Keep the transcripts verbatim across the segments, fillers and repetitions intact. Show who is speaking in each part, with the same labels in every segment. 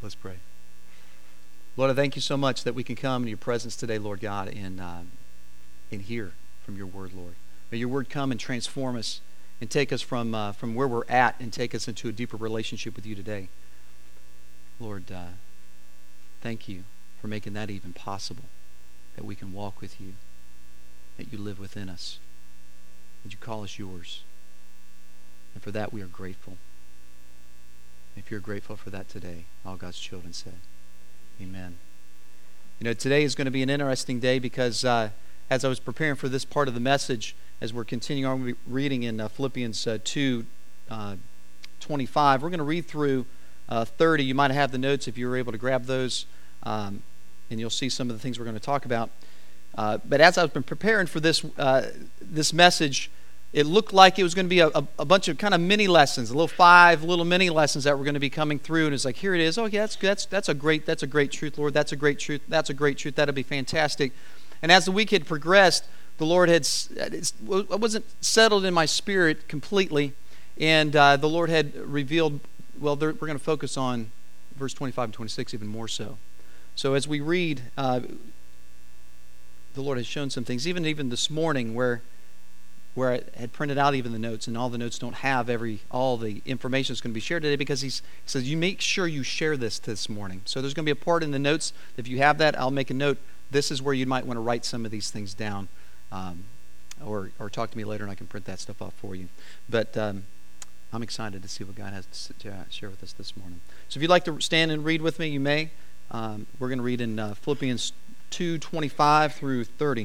Speaker 1: Let's pray. Lord, I thank you so much that we can come in your presence today, Lord God, and, uh, and hear from your word, Lord. May your word come and transform us and take us from, uh, from where we're at and take us into a deeper relationship with you today. Lord, uh, thank you for making that even possible, that we can walk with you, that you live within us, that you call us yours. And for that we are grateful. If you're grateful for that today, all God's children said, amen. You know, today is going to be an interesting day because uh, as I was preparing for this part of the message, as we're continuing on reading in uh, Philippians uh, two, uh, twenty-five, we're going to read through uh, thirty. You might have the notes if you were able to grab those, um, and you'll see some of the things we're going to talk about. Uh, but as I've been preparing for this uh, this message, it looked like it was going to be a, a, a bunch of kind of mini lessons, a little five little mini lessons that were going to be coming through. And it's like, here it is. Oh, yeah, that's that's that's a great that's a great truth, Lord. That's a great truth. That's a great truth. That'll be fantastic. And as the week had progressed, the Lord had it wasn't settled in my spirit completely, and uh, the Lord had revealed. Well, we're going to focus on verse twenty-five and twenty-six even more so. So as we read, uh, the Lord has shown some things, even even this morning, where. where I had printed out even the notes, and all the notes don't have every all the information that's going to be shared today, because he's, he says, you make sure you share this this morning. So there's going to be a part in the notes. If you have that, I'll make a note. This is where you might want to write some of these things down, um, or or talk to me later, and I can print that stuff off for you. But um, I'm excited to see what God has to, to uh, share with us this morning. So if you'd like to stand and read with me, you may. Um, we're going to read in uh, Philippians two twenty-five through thirty.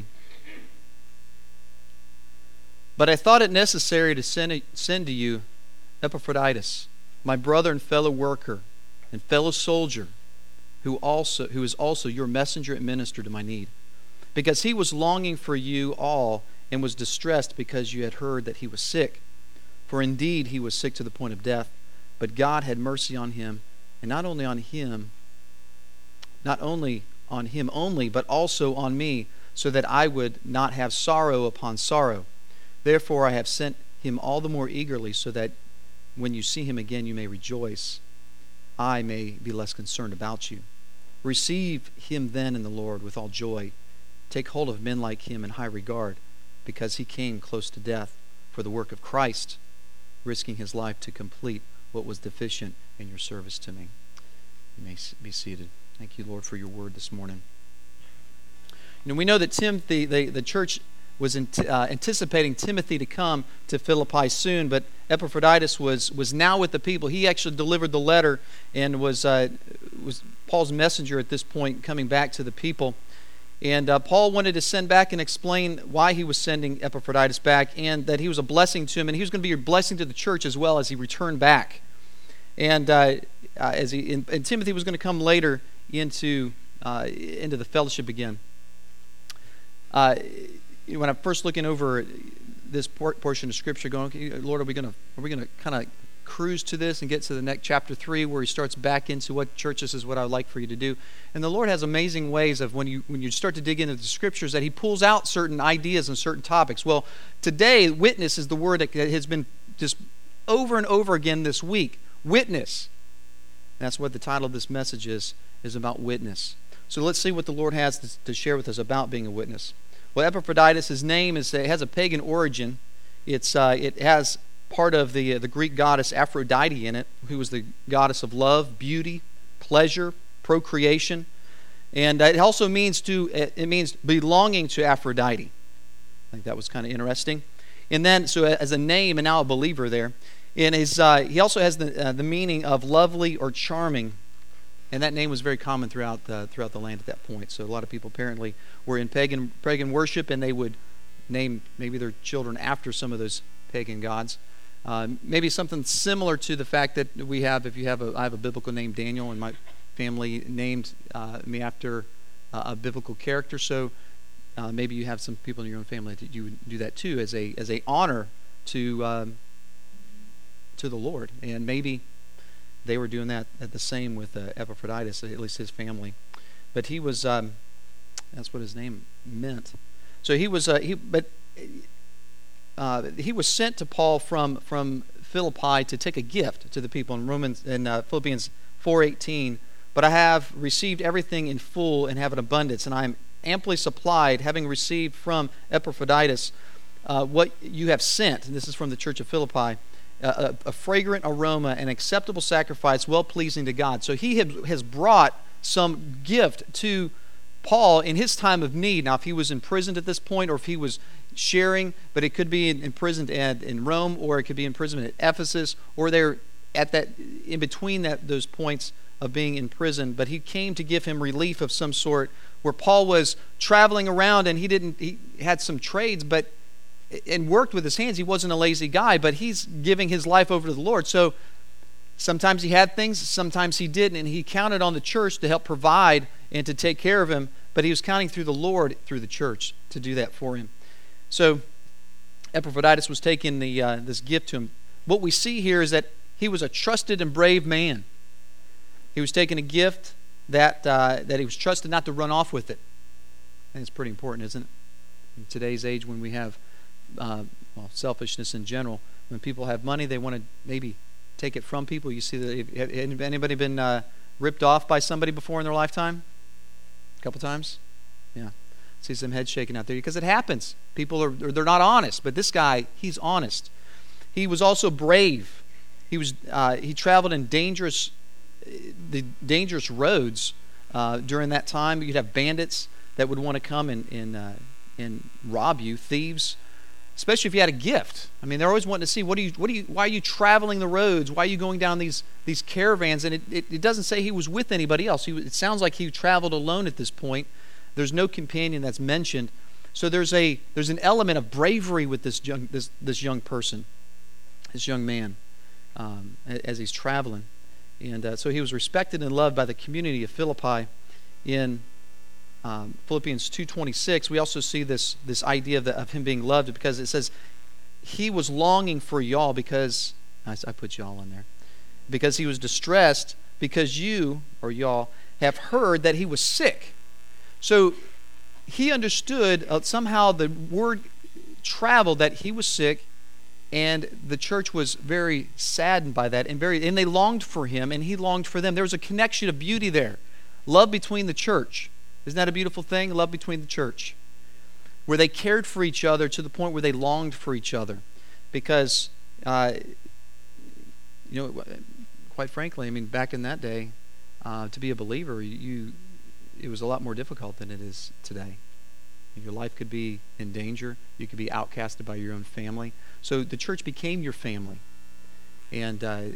Speaker 1: But I thought it necessary to send, send to you Epaphroditus, my brother and fellow worker and fellow soldier, who also who is also your messenger and minister to my need, because he was longing for you all and was distressed because you had heard that he was sick. For indeed he was sick to the point of death, but God had mercy on him, and not only on him, not only on him only, but also on me, so that I would not have sorrow upon sorrow. Therefore I have sent him all the more eagerly, so that when you see him again you may rejoice. I may be less concerned about you. Receive him then in the Lord with all joy. Take hold of men like him in high regard, because he came close to death for the work of Christ, risking his life to complete what was deficient in your service to me. You may be seated. Thank you, Lord, for your word this morning. You know, we know that Timothy, the, the church was in, uh, anticipating Timothy to come to Philippi soon, but Epaphroditus was was now with the people. He actually delivered the letter and was uh, was Paul's messenger at this point, coming back to the people. And uh, Paul wanted to send back and explain why he was sending Epaphroditus back, and that he was a blessing to him, and he was going to be a blessing to the church as well as he returned back. And uh, uh, as he and, and Timothy was going to come later into uh, into the fellowship again. Uh, When I'm first looking over this portion of Scripture, going, okay, Lord, are we going to are we going to kind of cruise to this and get to the next chapter three, where he starts back into what church this is, what I would like for you to do? And the Lord has amazing ways of when you when you start to dig into the Scriptures, that He pulls out certain ideas and certain topics. Well, today, witness is the word that has been just over and over again this week. Witness. That's what the title of this message is is about witness. So let's see what the Lord has to, to share with us about being a witness. Well, Epaphroditus, his name is it has a pagan origin. It's uh, it has part of the uh, the Greek goddess Aphrodite in it, who was the goddess of love, beauty, pleasure, procreation, and uh, it also means to it means belonging to Aphrodite. I think that was kind of interesting. And then, so as a name, and now a believer there, and his uh, he also has the uh, the meaning of lovely or charming. And that name was very common throughout the, throughout the land at that point. So a lot of people apparently were in pagan pagan worship, and they would name maybe their children after some of those pagan gods. Uh, maybe something similar to the fact that we have, if you have a, I have a biblical name, Daniel, and my family named uh, me after uh, a biblical character. So uh, maybe you have some people in your own family that you would do that too, as a as a honor to um, to the Lord. And maybe they were doing that at the same with uh, Epaphroditus, at least his family. But he was, um, that's what his name meant. So he was, uh, he, but uh, he was sent to Paul from from Philippi to take a gift to the people. In Romans, in uh, Philippians four eighteen, but I have received everything in full and have an abundance, and I am amply supplied, having received from Epaphroditus uh, what you have sent." And this is from the church of Philippi. Uh, a, a fragrant aroma, an acceptable sacrifice, well-pleasing to God. So he had, has brought some gift to Paul in his time of need. Now, if he was imprisoned at this point, or if he was sharing, but it could be in, imprisoned at, in Rome, or it could be imprisoned at Ephesus, or they're at that in between that those points of being in prison. But he came to give him relief of some sort, where Paul was traveling around and he didn't. He had some trades, but and worked with his hands. He wasn't a lazy guy, but he's giving his life over to the Lord. So sometimes he had things, sometimes he didn't, and he counted on the church to help provide and to take care of him, but he was counting through the Lord, through the church, to do that for him. So Epaphroditus was taking the uh, this gift to him. What we see here is that he was a trusted and brave man. He was taking a gift that uh, that he was trusted not to run off with it. I think it's pretty important, isn't it? In today's age, when we have Uh, well, selfishness in general. When people have money, they want to maybe take it from people. You see that. Have anybody been uh, ripped off by somebody before in their lifetime? A couple times? Yeah. See some heads shaking out there because it happens. People are they're not honest, but this guy, he's honest. He was also brave. He was uh, he traveled in dangerous the dangerous roads uh, during that time. You'd have bandits that would want to come and and uh, and rob you, thieves. Especially if you had a gift. I mean, they're always wanting to see, what do you, what do you, why are you traveling the roads? Why are you going down these these caravans? And it, it, it doesn't say he was with anybody else. He, it sounds like he traveled alone at this point. There's no companion that's mentioned. So there's a there's an element of bravery with this young this this young person, this young man, um, as he's traveling. And uh, so he was respected and loved by the community of Philippi. In Um, Philippians two twenty-six, we also see this this idea of, the, of him being loved, because it says he was longing for y'all because I, I put y'all in there because he was distressed because you or y'all have heard that he was sick. So he understood uh, somehow the word traveled that he was sick, and the church was very saddened by that, and very and they longed for him, and he longed for them. There was a connection of beauty there, love between the church. Isn't that a beautiful thing? Love between the church. Where they cared for each other to the point where they longed for each other. Because, uh, you know, quite frankly, I mean, back in that day, uh, to be a believer, you it was a lot more difficult than it is today. Your life could be in danger. You could be outcasted by your own family. So the church became your family. And uh,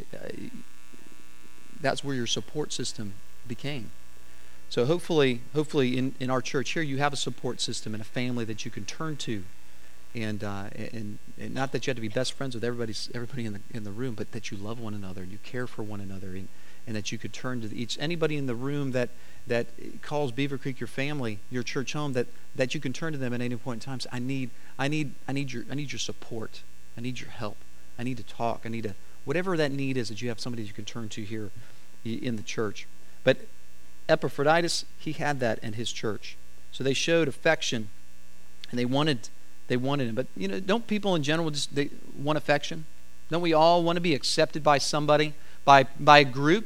Speaker 1: that's where your support system became. So hopefully, hopefully in, in our church here, you have a support system and a family that you can turn to, and uh, and, and not that you have to be best friends with everybody everybody in the in the room, but that you love one another and you care for one another, and, and that you could turn to each anybody in the room that that calls Beaver Creek your family, your church home, that, that you can turn to them at any point in time. Say, I need I need I need your I need your support. I need your help. I need to talk. I need to whatever that need is, that you have somebody you can turn to here in the church. But Epaphroditus, he had that in his church. So they showed affection, and they wanted they wanted him. But, you know, don't people in general just they want affection? Don't we all want to be accepted by somebody, by by a group?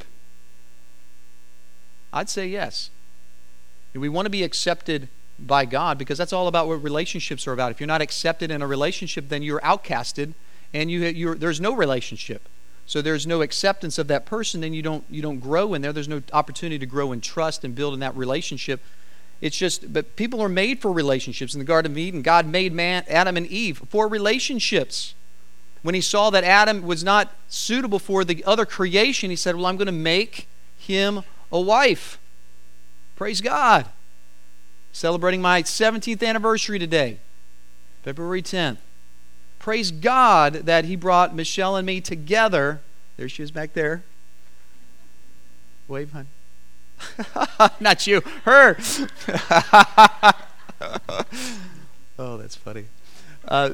Speaker 1: I'd say yes. And we want to be accepted by God, because that's all about what relationships are about. If you're not accepted in a relationship, then you're outcasted, and you you're, there's no relationship. So there's no acceptance of that person, and you don't you don't grow in there. There's no opportunity to grow in trust and build in that relationship. It's just, but people are made for relationships. In the Garden of Eden, God made man, Adam and Eve for relationships. When he saw that Adam was not suitable for the other creation, he said, well, I'm going to make him a wife. Praise God. Celebrating my seventeenth anniversary today, February tenth. Praise God that he brought Michelle and me together. There she is back there. Wave, hon. Not you, her. Oh, that's funny. Uh,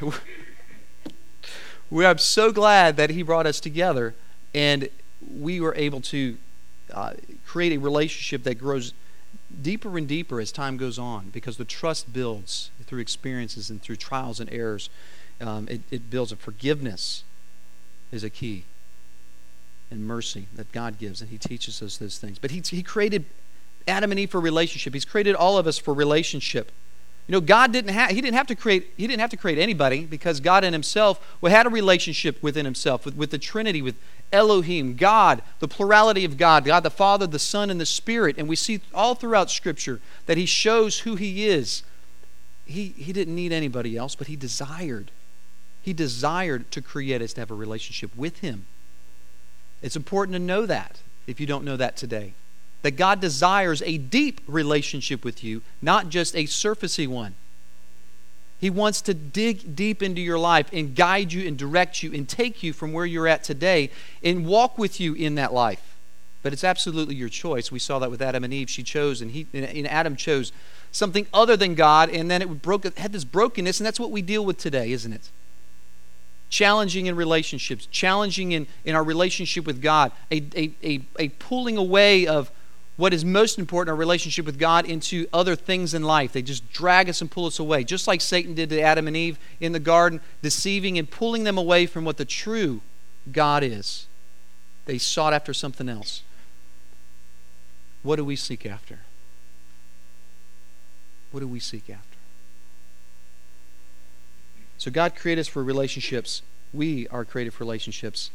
Speaker 1: we are so glad that he brought us together, and we were able to uh, create a relationship that grows deeper and deeper as time goes on, because the trust builds through experiences and through trials and errors. Um, it, it builds a forgiveness is a key. and mercy that God gives, and he teaches us those things. But he, he created Adam and Eve for relationship. He's created all of us for relationship. You know, God didn't have, he didn't have to create, he didn't have to create anybody, because God in himself well, had a relationship within himself, with, with the Trinity, with Elohim, God, the plurality of God, God the Father, the Son, and the Spirit. And we see all throughout Scripture that he shows who he is. He, he didn't need anybody else, but he desired. He desired to create us to have a relationship with him. It's important to know that, if you don't know that today. That God desires a deep relationship with you, not just a surfacey one. He wants to dig deep into your life and guide you and direct you and take you from where you're at today and walk with you in that life. But it's absolutely your choice. We saw that with Adam and Eve. She chose, and he and Adam chose something other than God, and then it broke, it had this brokenness, and that's what we deal with today, isn't it? Challenging in relationships, challenging in, in our relationship with God, a, a, a, a pulling away of what is most important, our relationship with God, into other things in life. They just drag us and pull us away, just like Satan did to Adam and Eve in the garden, deceiving and pulling them away from what the true God is. They sought after something else. What do we seek after? What do we seek after? So God created us for relationships. We are created for relationships.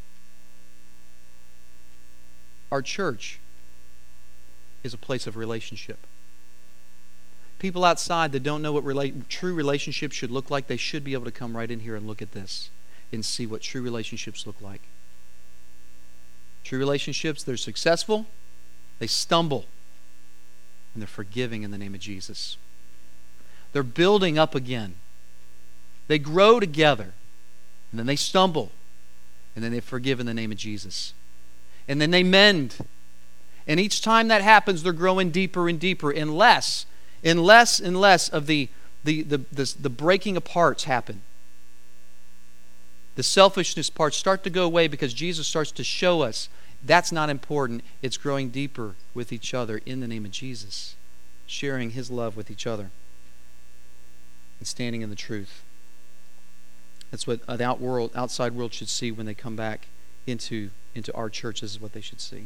Speaker 1: Our church is a place of relationship. People outside that don't know what rela- true relationships should look like, they should be able to come right in here and look at this and see what true relationships look like. True relationships, they're successful, they stumble, and they're forgiving in the name of Jesus. They're building up again. They grow together, and then they stumble, and then they forgive in the name of Jesus. And then they mend. And each time that happens, they're growing deeper and deeper, and less, and less and less of the, the, the, the, the breaking aparts happen. The selfishness parts start to go away because Jesus starts to show us that's not important. It's growing deeper with each other in the name of Jesus, sharing his love with each other and standing in the truth. That's what an out world, outside world should see when they come back into, into our church. This is what they should see.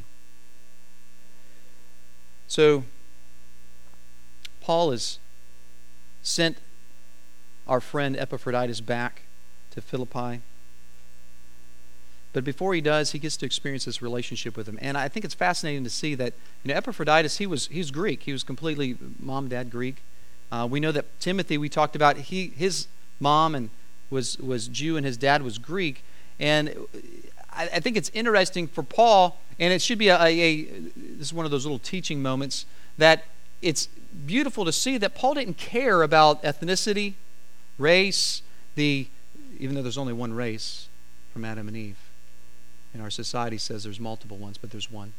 Speaker 1: So, Paul has sent our friend Epaphroditus back to Philippi. But before he does, he gets to experience this relationship with him. And I think it's fascinating to see that, you know, Epaphroditus, he was he's Greek. He was completely mom, dad Greek. Uh, we know that Timothy, we talked about, he his mom and was was Jew and his dad was Greek. And I, I think it's interesting for Paul, and it should be a, a, a this is one of those little teaching moments, that it's beautiful to see that Paul didn't care about ethnicity, race, the even though there's only one race from Adam and Eve. And our society says there's multiple ones, but there's one.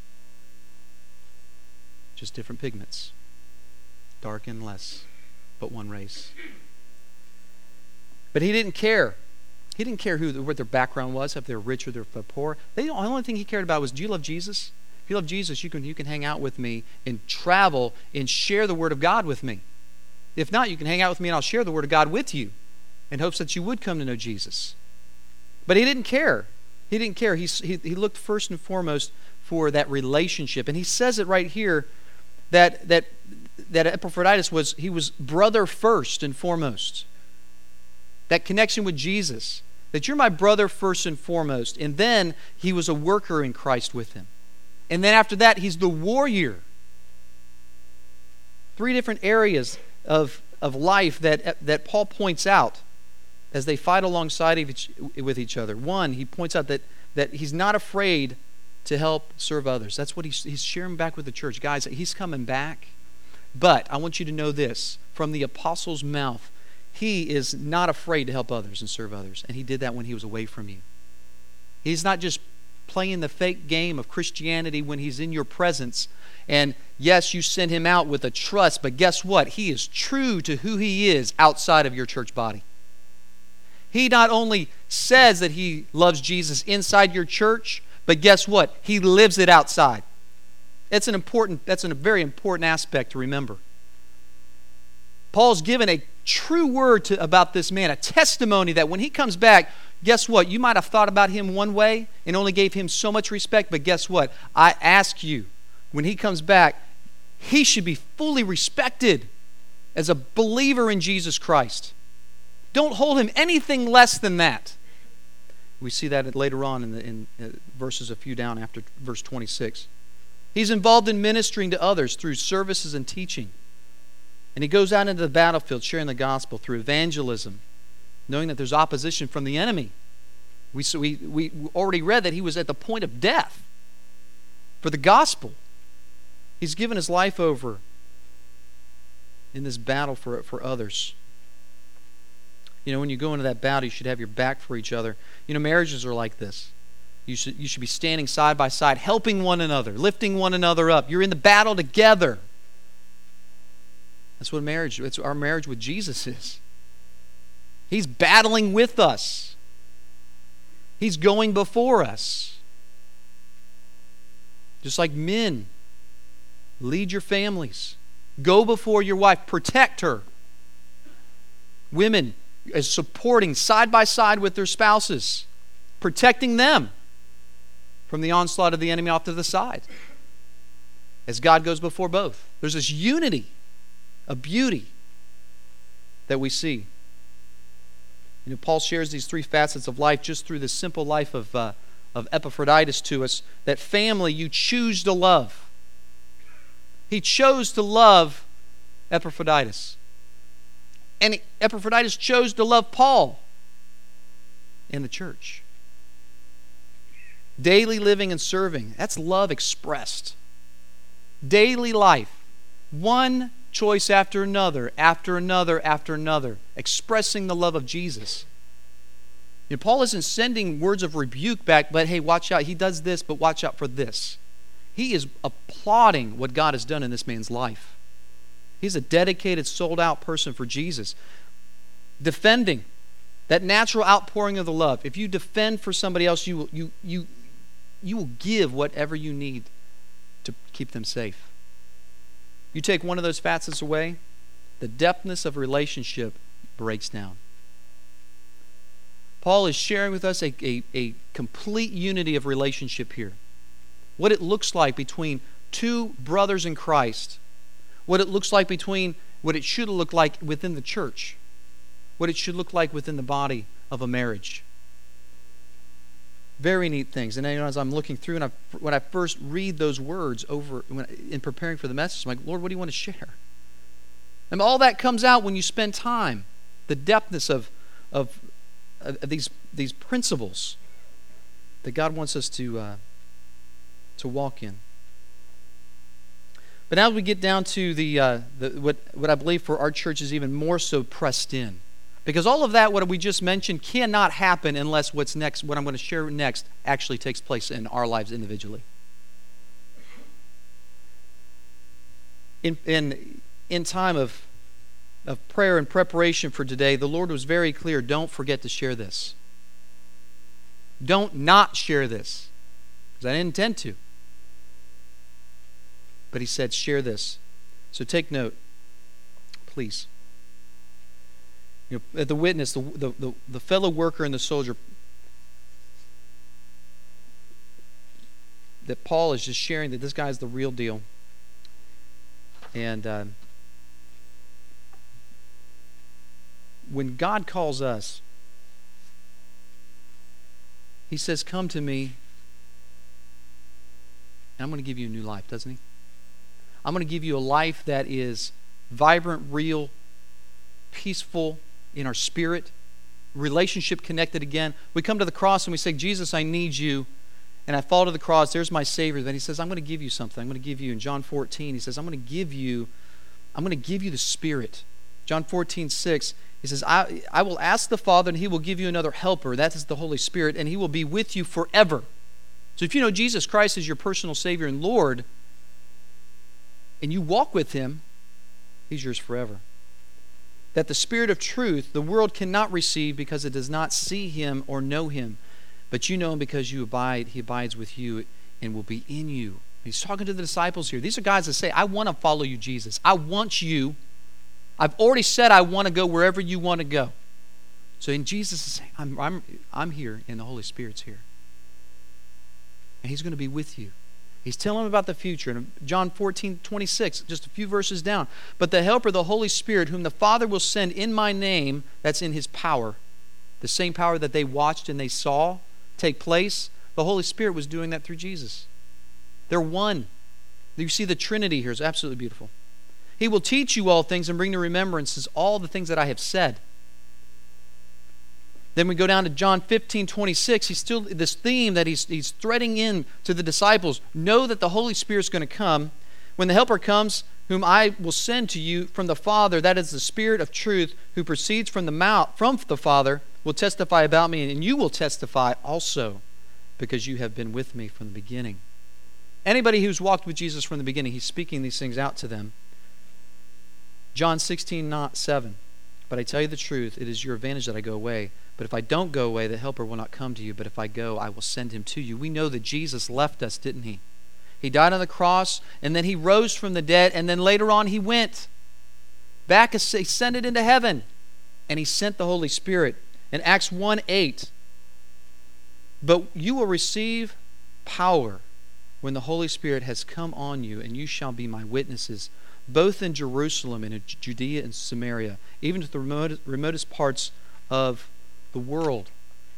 Speaker 1: Just different pigments. Dark and less, but one race. But he didn't care. He didn't care who what their background was, if they're rich or they're poor. They, the only thing he cared about was, do you love Jesus? If you love Jesus, you can, you can hang out with me and travel and share the Word of God with me. If not, you can hang out with me and I'll share the Word of God with you in hopes that you would come to know Jesus. But he didn't care. He didn't care. He, he, he looked first and foremost for that relationship. And he says it right here that that that Epaphroditus was, he was brother first and foremost. That connection with Jesus. That you're my brother first and foremost. And then he was a worker in Christ with him. And then after that, he's the warrior. Three different areas of, of life that, that Paul points out as they fight alongside of each, with each other. One, he points out that, that he's not afraid to help serve others. That's what he's, he's sharing back with the church. Guys, he's coming back. But I want you to know this. From the apostle's mouth, he is not afraid to help others and serve others. And he did that when he was away from you. He's not just playing the fake game of Christianity when he's in your presence. And yes, you send him out with a trust, but guess what? He is true to who he is outside of your church body. He not only says that he loves Jesus inside your church, but guess what? He lives it outside. That's an important, that's a very important aspect to remember. Paul's given a true word to, about this man, a testimony that when he comes back, Guess what? You might have thought about him one way and only gave him so much respect, but guess what? I ask you, when he comes back, he should be fully respected as a believer in Jesus Christ. Don't hold him anything less than that. We see that later on in, the, in uh, verses a few down after verse twenty-six. He's involved in ministering to others through services and teaching. And he goes out into the battlefield sharing the gospel through evangelism, knowing that there's opposition from the enemy. We, so we, we already read that he was at the point of death for the gospel. He's given his life over in this battle for, for others. You know, when you go into that battle, you should have your back for each other. You know, marriages are like this. You should, you should be standing side by side, helping one another, lifting one another up. You're in the battle together. That's what marriage, that's what our marriage with Jesus is. He's battling with us. He's going before us. Just like men, lead your families. Go before your wife. Protect her. Women, as supporting side by side with their spouses, protecting them from the onslaught of the enemy off to the side, as God goes before both. There's this unity, a beauty that we see. You know, Paul shares these three facets of life just through this simple life of, uh, of Epaphroditus to us. That family you choose to love. He chose to love Epaphroditus. And Epaphroditus chose to love Paul and the church. Daily living and serving, that's love expressed. Daily life, one choice after another, after another, after another, expressing the love of Jesus. You know, Paul isn't sending words of rebuke back, but hey, watch out, he does this, but watch out for this. He is applauding what God has done in this man's life. He's a dedicated, sold-out person for Jesus. Defending that natural outpouring of the love. If you defend for somebody else, you will, you, you, you will give whatever you need to keep them safe. You take one of those facets away, the depthness of relationship breaks down. Paul is sharing with us a, a, a complete unity of relationship here. What it looks like between two brothers in Christ. What it looks like between, what it should look like within the church. What it should look like within the body of a marriage. Very neat things. And you know, as I'm looking through, and I, when I first read those words over when, in preparing for the message, I'm like, Lord, what do you want to share? And all that comes out when you spend time. The depthness of, of, of these, these principles that God wants us to, uh, to walk in. But now we get down to the, uh, the what, what I believe for our church is even more so pressed in. Because all of that, what we just mentioned, cannot happen unless what's next, what I'm going to share next, actually takes place in our lives individually. In, in, in time of, of prayer and preparation for today, the Lord was very clear, don't forget to share this. Don't not share this. Because I didn't intend to. But he said, share this. So take note, please. You know, the witness, the, the, the, the fellow worker and the soldier, that Paul is just sharing that this guy's the real deal. And uh, when God calls us, he says, come to me, and I'm going to give you a new life, doesn't he? I'm going to give you a life that is vibrant, real, peaceful in our spirit, relationship connected again. We come to the cross and we say, Jesus, I need you. And I fall to the cross. There's my Savior. Then he says, I'm going to give you something. I'm going to give you, in John fourteen, he says, I'm going to give you, I'm going to give you the Spirit. John fourteen, six, he says, I, I will ask the Father and he will give you another helper. That is the Holy Spirit. And he will be with you forever. So if you know Jesus Christ as your personal Savior and Lord, and you walk with him, he's yours forever. That the Spirit of truth the world cannot receive because it does not see him or know him. But you know him because you abide, he abides with you and will be in you. He's talking to the disciples here. These are guys that say, I want to follow you, Jesus. I want you. I've already said I want to go wherever you want to go. So in Jesus is saying, I'm, I'm, I'm here and the Holy Spirit's here. And He's going to be with you. He's telling them about the future. In John fourteen twenty-six, just a few verses down. But the Helper, the Holy Spirit, whom the Father will send in my name, that's in His power. The same power that they watched and they saw take place, the Holy Spirit was doing that through Jesus. They're one. You see the Trinity here is absolutely beautiful. He will teach you all things and bring to remembrances all the things that I have said. Then we go down to John fifteen twenty-six. He's still, this theme that he's, he's threading in to the disciples. Know that the Holy Spirit's going to come. When the Helper comes, whom I will send to you from the Father, that is the Spirit of truth, who proceeds from the mouth, from the Father, will testify about me, and you will testify also, because you have been with me from the beginning. Anybody who's walked with Jesus from the beginning, He's speaking these things out to them. John sixteen seven. But I tell you the truth, it is your advantage that I go away. But if I don't go away, the Helper will not come to you. But if I go, I will send Him to you. We know that Jesus left us, didn't He? He died on the cross, and then He rose from the dead, and then later on He went back, ascended into heaven, and He sent the Holy Spirit. In Acts one eight, but you will receive power when the Holy Spirit has come on you, and you shall be my witnesses, both in Jerusalem and in Judea and Samaria, even to the remotest, remotest parts of the world.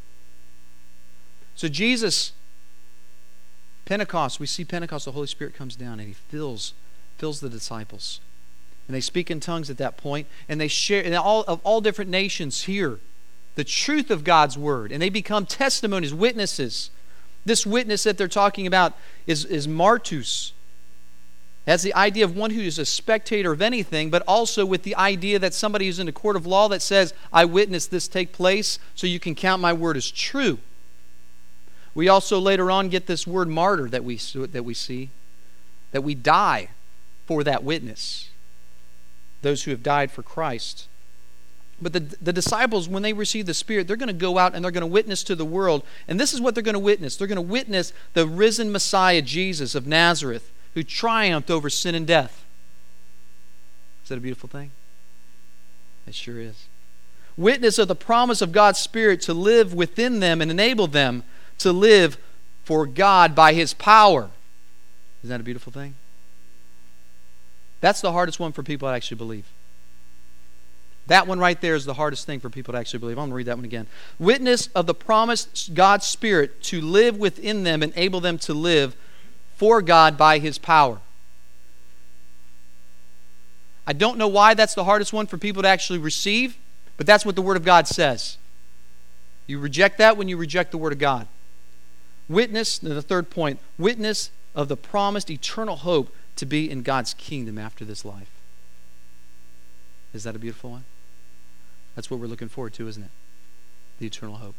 Speaker 1: So Jesus, Pentecost, we see Pentecost, the Holy Spirit comes down and He fills, fills the disciples. And they speak in tongues at that point, and they share, and all of all different nations hear the truth of God's word, and they become testimonies, witnesses. This witness that they're talking about is, is martus. It has the idea of one who is a spectator of anything, but also with the idea that somebody who's in a court of law that says, I witnessed this take place, so you can count my word as true. We also later on get this word martyr that we, that we see, that we die for that witness, those who have died for Christ. But the, the disciples, when they receive the Spirit, they're going to go out and they're going to witness to the world. And this is what they're going to witness. They're going to witness the risen Messiah, Jesus of Nazareth, who triumphed over sin and death. Is that a beautiful thing? It sure is. Witness of the promise of God's Spirit to live within them and enable them to live for God by His power. Isn't that a beautiful thing? That's the hardest one for people to actually believe. That one right there is the hardest thing for people to actually believe. I'm going to read that one again. Witness of the promised God's Spirit to live within them, enable them to live for God by His power. I don't know why that's the hardest one for people to actually receive, but that's what the Word of God says. You reject that when you reject the Word of God. Witness, the third point, witness of the promised eternal hope to be in God's kingdom after this life. Is that a beautiful one? That's what we're looking forward to, isn't it? The eternal hope.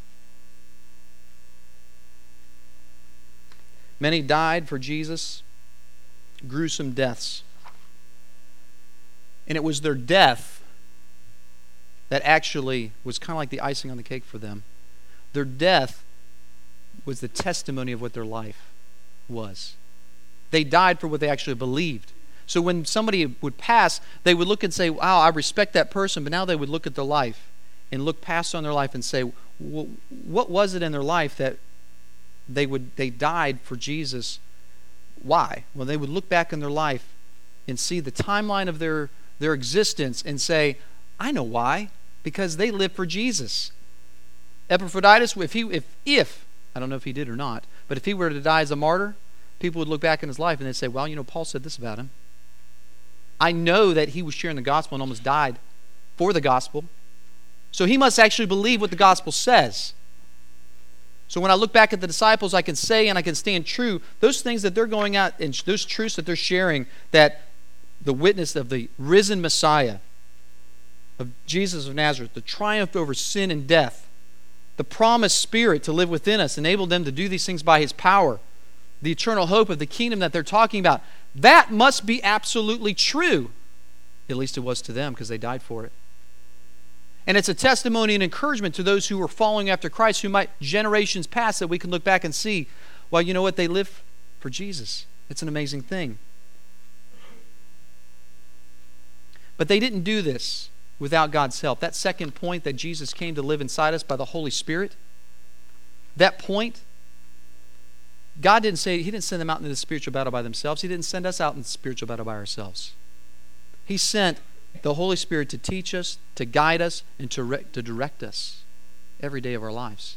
Speaker 1: Many died for Jesus, gruesome deaths. And it was their death that actually was kind of like the icing on the cake for them. Their death was the testimony of what their life was. They died for what they actually believed. So when somebody would pass, they would look and say, wow, I respect that person, but now they would look at their life and look past on their life and say, well, what was it in their life that they would they died for Jesus? Why? Well, they would look back in their life and see the timeline of their, their existence and say, I know why, because they lived for Jesus. Epaphroditus, if he if if I don't know if he did or not, but if he were to die as a martyr, people would look back in his life and they'd say, well, you know, Paul said this about him. I know that he was sharing the gospel and almost died for the gospel. So he must actually believe what the gospel says. So when I look back at the disciples, I can say and I can stand true. Those things that they're going out and those truths that they're sharing, that the witness of the risen Messiah, of Jesus of Nazareth, the triumph over sin and death, the promised Spirit to live within us, enable them to do these things by His power, the eternal hope of the kingdom that they're talking about, that must be absolutely true. At least it was to them because they died for it. And it's a testimony and encouragement to those who are following after Christ, who might generations past, that we can look back and see, well, you know what? They live for Jesus. It's an amazing thing. But they didn't do this without God's help. That second point, that Jesus came to live inside us by the Holy Spirit, that point, God didn't say, He didn't send them out into the spiritual battle by themselves. He didn't send us out in the spiritual battle by ourselves. He sent the Holy Spirit to teach us, to guide us, and to, re- to direct us every day of our lives.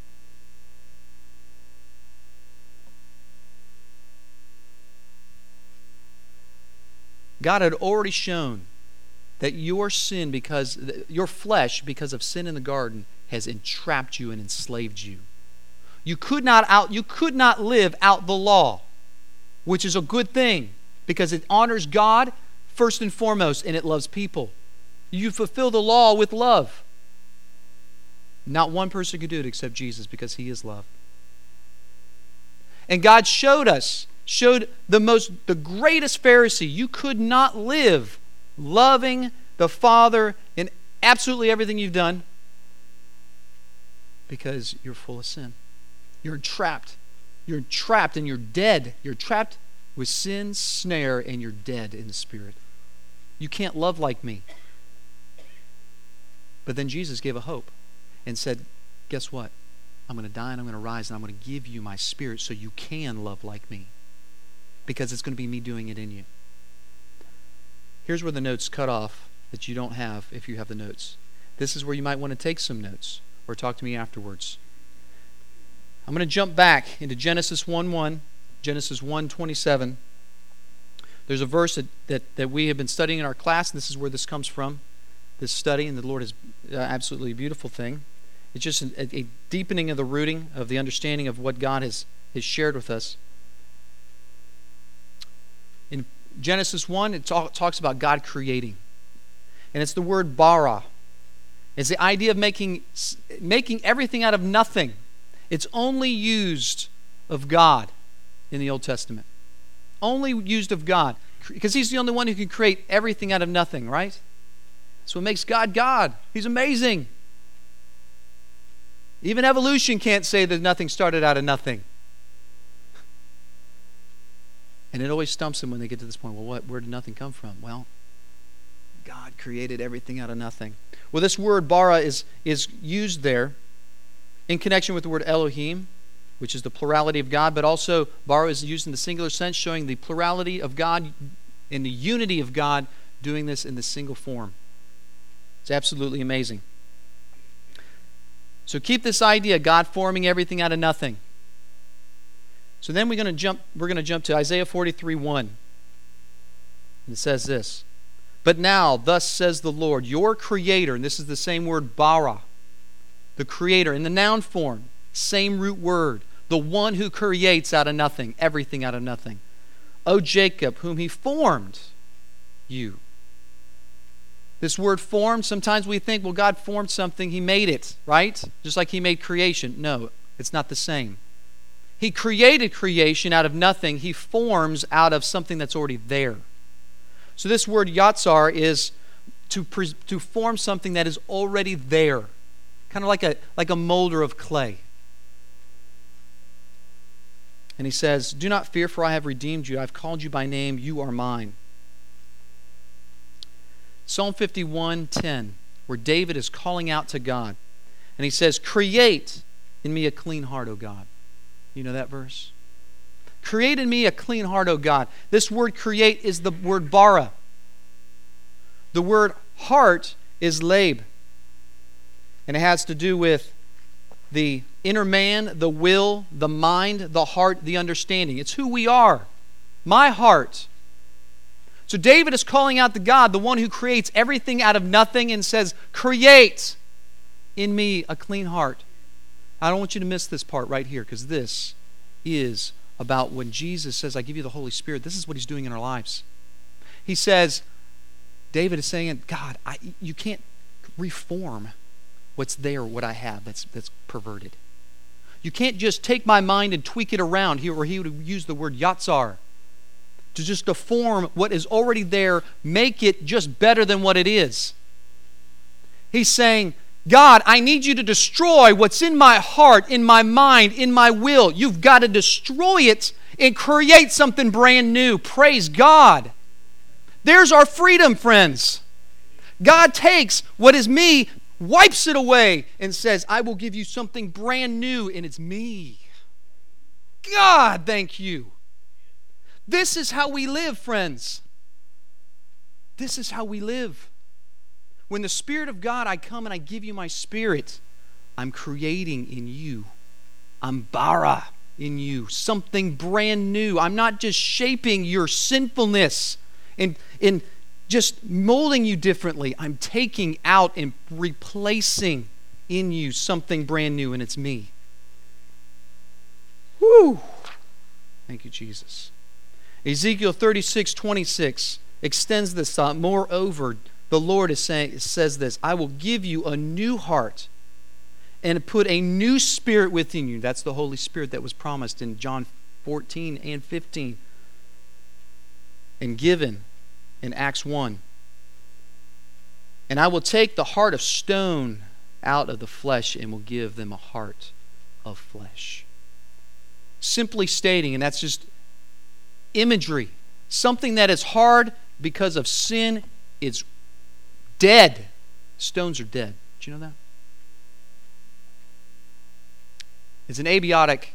Speaker 1: God had already shown that your sin, because your flesh, because of sin in the garden, has entrapped you and enslaved you. You could not out you could not live out the law, which is a good thing because it honors God first and foremost, and it loves people. You fulfill the law with love. Not one person could do it except Jesus, because He is love. And God showed us, showed the most, the greatest Pharisee, you could not live loving the Father in absolutely everything you've done because you're full of sin. You're trapped. You're trapped and you're dead. You're trapped with sin's snare and you're dead in the Spirit. You can't love like me. But then Jesus gave a hope and said, guess what? I'm going to die and I'm going to rise and I'm going to give you my Spirit so you can love like me. Because it's going to be me doing it in you. Here's where the notes cut off that you don't have if you have the notes. This is where you might want to take some notes or talk to me afterwards. I'm going to jump back into Genesis one one, Genesis one twenty-seven. There's a verse that, that, that we have been studying in our class, and this is where this comes from, this study, and the Lord is uh, absolutely a beautiful thing. It's just a, a deepening of the rooting of the understanding of what God has, has shared with us. In Genesis one, it talk, talks about God creating. And it's the word bara. It's the idea of making, making everything out of nothing. It's only used of God in the Old Testament. Only used of God. Because He's the only one who can create everything out of nothing, right? That's what makes God God. He's amazing. Even evolution can't say that nothing started out of nothing. And it always stumps them when they get to this point. Well, what? Where did nothing come from? Well, God created everything out of nothing. Well, this word bara is, is used there in connection with the word Elohim, which is the plurality of God, but also bara is used in the singular sense, showing the plurality of God and the unity of God doing this in the single form. It's absolutely amazing. So keep this idea, God forming everything out of nothing. So then we're going to jump we're going to jump to Isaiah forty-three one. And it says this, "But now, thus says the Lord, your creator," and this is the same word bara, the creator in the noun form, same root word, the one who creates out of nothing, everything out of nothing. "O Jacob, whom He formed you." This word formed, sometimes we think, well, God formed something, He made it, right? Just like He made creation. No, it's not the same. He created creation out of nothing. He forms out of something that's already there. So this word yatsar is to, pre- to form something that is already there. Kind of like a, like a molder of clay. And He says, "Do not fear, for I have redeemed you. I've called you by name. You are mine." Psalm fifty-one ten, where David is calling out to God. And he says, "Create in me a clean heart, O God." You know that verse? "Create in me a clean heart, O God." This word create is the word bara. The word heart is leib. And it has to do with the inner man, the will, the mind, the heart, the understanding. It's who we are. My heart. So David is calling out to God, the one who creates everything out of nothing, and says, "Create in me a clean heart." I don't want you to miss this part right here, because this is about when Jesus says, "I give you the Holy Spirit." This is what He's doing in our lives. He says, David is saying, God, I, you can't reform what's there, what I have that's, that's perverted. You can't just take my mind and tweak it around here, or he would use the word yatsar, to just deform what is already there, make it just better than what it is. He's saying, God, I need you to destroy what's in my heart, in my mind, in my will. You've got to destroy it and create something brand new. Praise God. There's our freedom, friends. God takes what is me, wipes it away, and says, I will give you something brand new, and it's me. God, thank you. This is how we live, friends. This is how we live. When the Spirit of God, I come and I give you my Spirit, I'm creating in you. I'm bara in you, something brand new. I'm not just shaping your sinfulness and, and just molding you differently. I'm taking out and replacing in you something brand new, and it's me. Woo! Thank you, Jesus. Ezekiel thirty-six twenty-six extends this thought. Moreover, the Lord is saying, says this, I will give you a new heart and put a new spirit within you. That's the Holy Spirit that was promised in John fourteen and fifteen and given in Acts one. And I will take the heart of stone out of the flesh and will give them a heart of flesh. Simply stating, and that's just imagery, something that is hard because of sin, it's dead. Stones are dead. Did you know that? It's an abiotic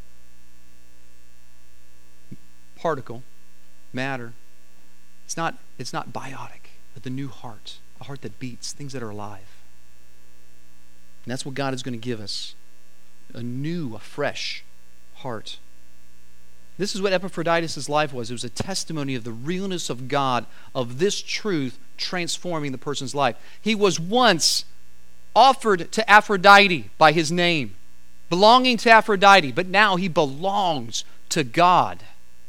Speaker 1: particle, matter. It's not, it's not biotic, but the new heart, a heart that beats, things that are alive. And that's what God is going to give us. A new, a fresh heart. This is what Epaphroditus' life was. It was a testimony of the realness of God, of this truth transforming the person's life. He was once offered to Aphrodite by his name, belonging to Aphrodite, but now he belongs to God.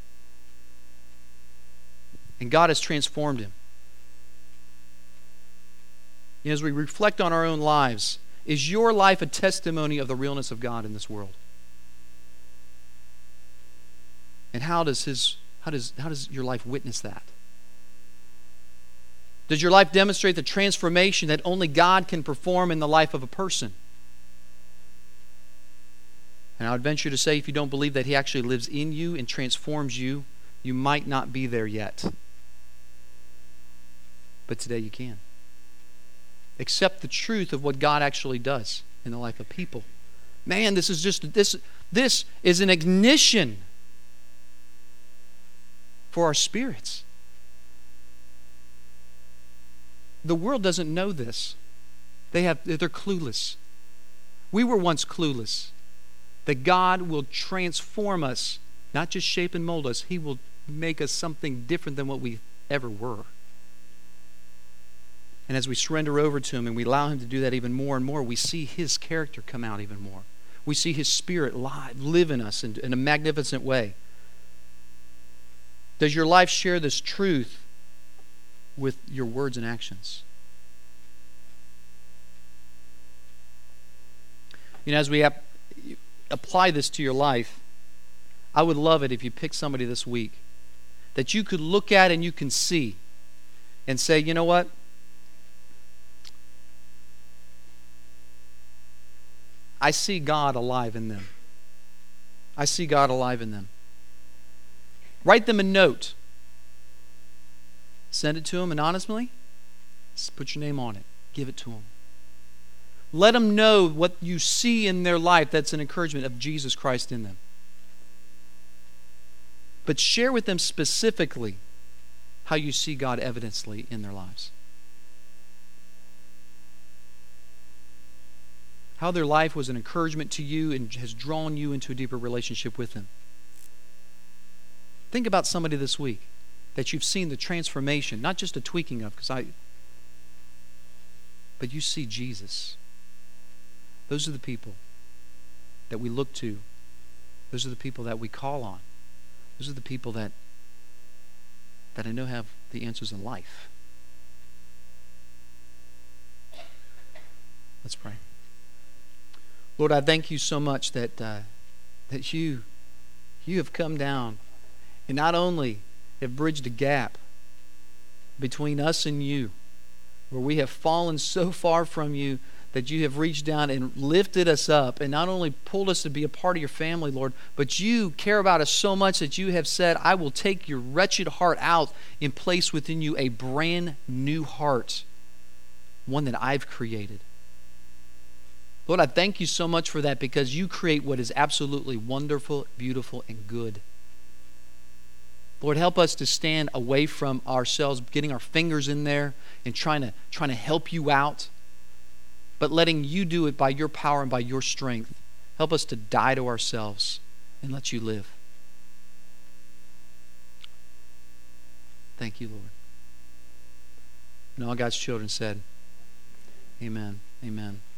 Speaker 1: And God has transformed him. You know, as we reflect on our own lives, is your life a testimony of the realness of God in this world? And how does his how does how does your life witness that? Does your life demonstrate the transformation that only God can perform in the life of a person? And I would venture to say, if you don't believe that he actually lives in you and transforms you, you might not be there yet. But today you can. Accept the truth of what God actually does in the life of people. Man, this is just this this is an ignition for our spirits. The world doesn't know this. They have they're clueless. We were once clueless. That God will transform us, not just shape and mold us. He will make us something different than what we ever were. And as we surrender over to him and we allow him to do that even more and more, we see his character come out even more. We see his Spirit live, live in us in, in a magnificent way. Does your life share this truth with your words and actions? You know, as we ap- apply this to your life, I would love it if you pick somebody this week that you could look at and you can see and say, you know what? I see God alive in them. I see God alive in them. Write them a note. Send it to them anonymously. Put your name on it. Give it to them. Let them know what you see in their life that's an encouragement of Jesus Christ in them. But share with them specifically how you see God evidently in their lives. How their life was an encouragement to you and has drawn you into a deeper relationship with Him. Think about somebody this week that you've seen the transformation, not just a tweaking of, because I, but you see Jesus. Those are the people that we look to. Those are the people that we call on. Those are the people that that I know have the answers in life. Let's pray. Lord, I thank you so much that uh, that you you have come down and not only have bridged a gap between us and you, where we have fallen so far from you that you have reached down and lifted us up and not only pulled us to be a part of your family, Lord, but you care about us so much that you have said, I will take your wretched heart out and place within you a brand new heart. one that I've created. Lord, I thank you so much for that, because you create what is absolutely wonderful, beautiful, and good. Lord, help us to stand away from ourselves, getting our fingers in there and trying to, trying to help you out, but letting you do it by your power and by your strength. Help us to die to ourselves and let you live. Thank you, Lord. And all God's children said, amen. Amen.